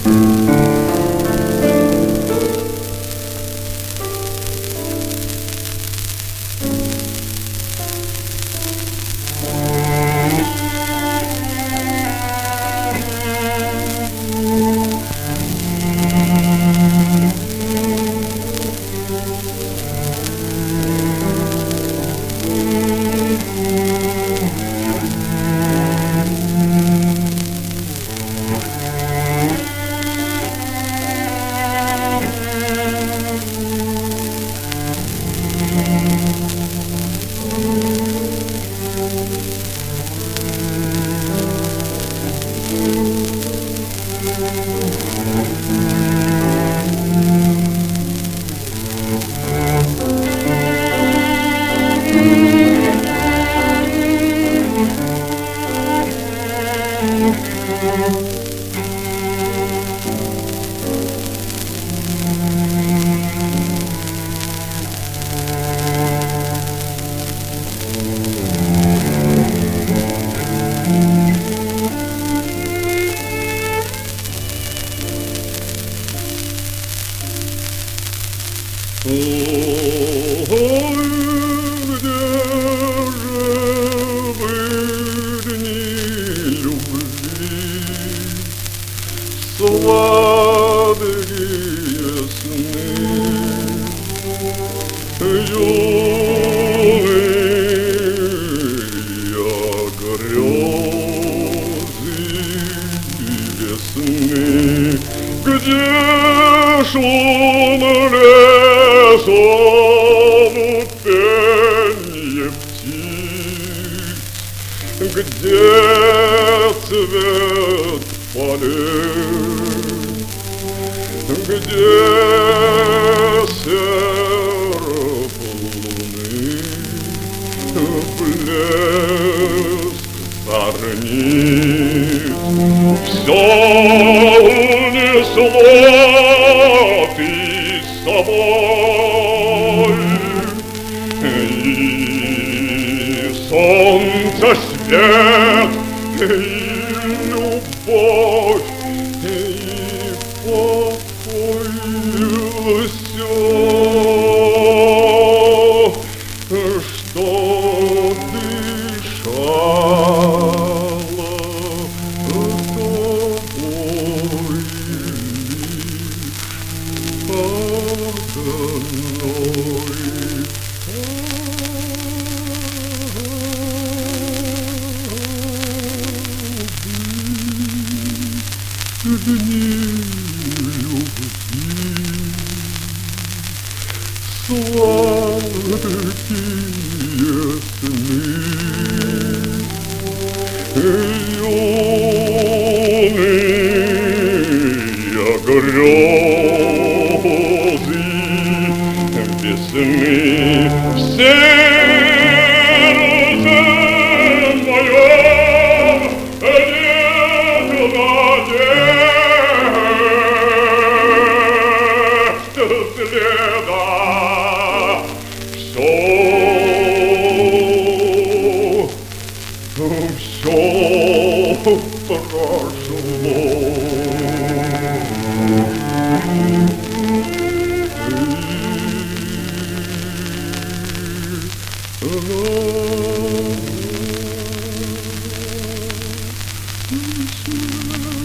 Сладкие сны, юные грезы весны, где шум лесом пенье птиц, где цвет полей, где серп луны, блеск зорниц, все унесло ты с собой, и солнце свет, и любовь, и покой, все, что дышало тобой одной. Дни любви, сладкие сны, юные грезы весны, в сердце моем нет надежды следа, все прошло. И